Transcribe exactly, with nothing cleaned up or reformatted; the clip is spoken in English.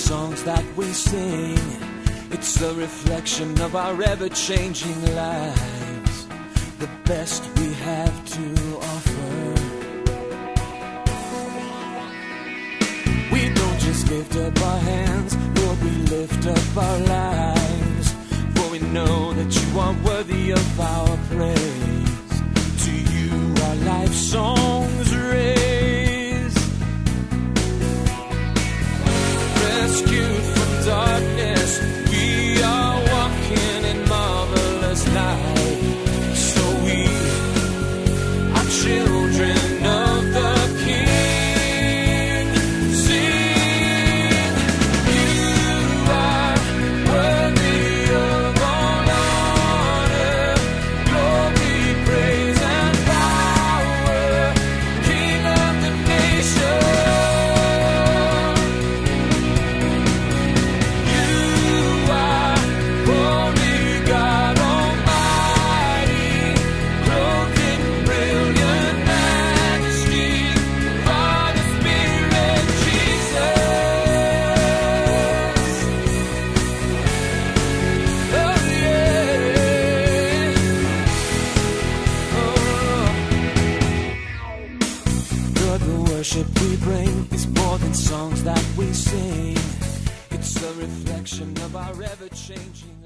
songs that we sing. It's a reflection of our ever-changing lives, the best we have to offer. We don't just lift up our hands, Lord, we lift up our lives, for we know that you are worthy of our praise. To you our life songs raise, rescued from darkness, we are walking in marvelous light. So we are children of the King. Sing, you are worthy of all honor, glory, praise, and power, King of the nations. Worship we bring is more than songs that we sing. It's a reflection of our ever-changing